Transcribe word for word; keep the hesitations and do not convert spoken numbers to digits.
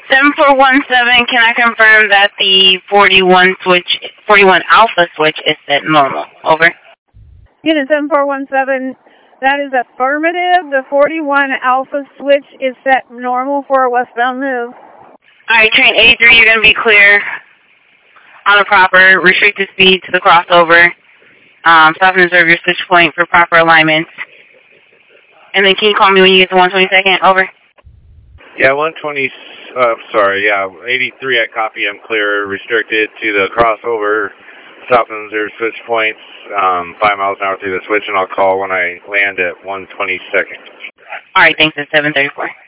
seven four one seven, can I confirm that the forty-one switch, forty-one alpha switch is set normal? Over. Unit seven four one seven, that is affirmative. The forty-one alpha switch is set normal for a westbound move. Alright, train eighty-three, you're going to be clear on the proper restricted speed to the crossover. Um, stop and observe your switch point for proper alignment. And then can you call me when you get to one twenty-second? Over. Yeah, one twenty, uh, sorry, yeah, eighty-three at copy, I'm clear, restricted to the crossover, stop and observe switch points, um, five miles an hour through the switch, and I'll call when I land at one twenty-second. Alright, thanks, it's seven thirty-four.